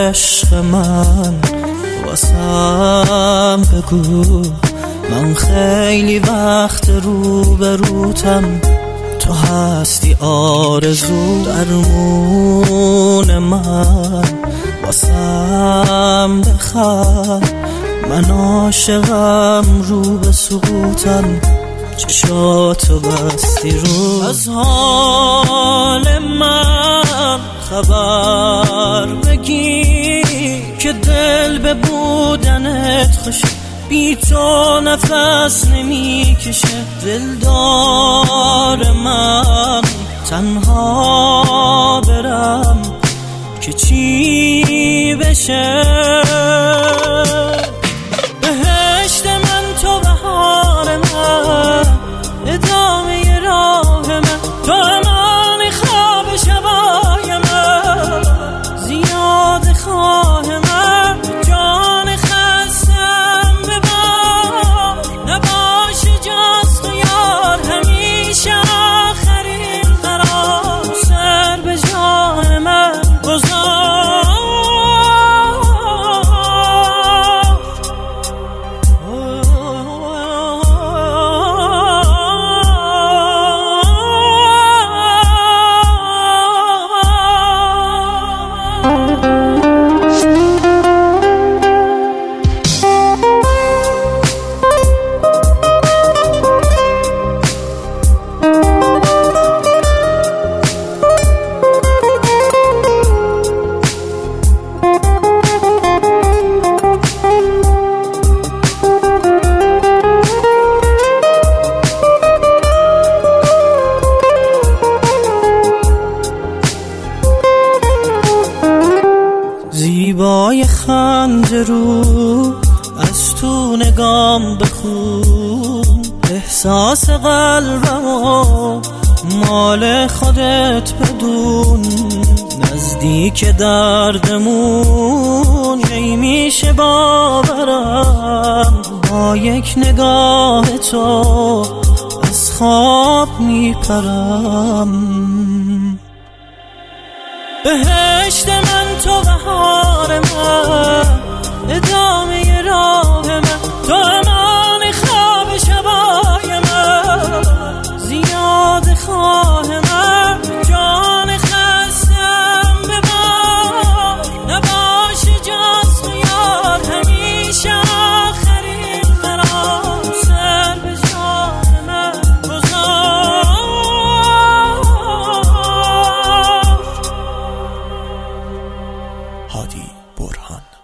عشق من واسم بگو، من خیلی وقت روبروتم، تو هستی آرزو درمون من، واسم بخند، من عاشقم رو به سقوطم، چشاتو بستی رو. از حال من خبر بگیر که دل به بودنت خوشه، بی تو نفس نمیکشه. دلدار من تنها برم که چی بشه؟ بهشت من تو بهار من، ادامه راه من، تو امانی خواب شبای من، زیاد خواه من، جان خستم ببار، نباشه جز تو یار، همیشه آخرین قرار، سر به جان من گذار. زیبای خنده رو از تو نگام بخون، احساس قلبمو مال خودت بدون، نزدیک دردمون کی میشه باورم، با یک نگاه تو از خواب میپرم. بهشت من تو بهار من، ادامه راه من، تو امان خواب شبای من، زیاد خواه من، جان خستم ببار، نباشه جز تو یار، همیشه آخرین قرار، سر به جان من گذار. هادی برهان.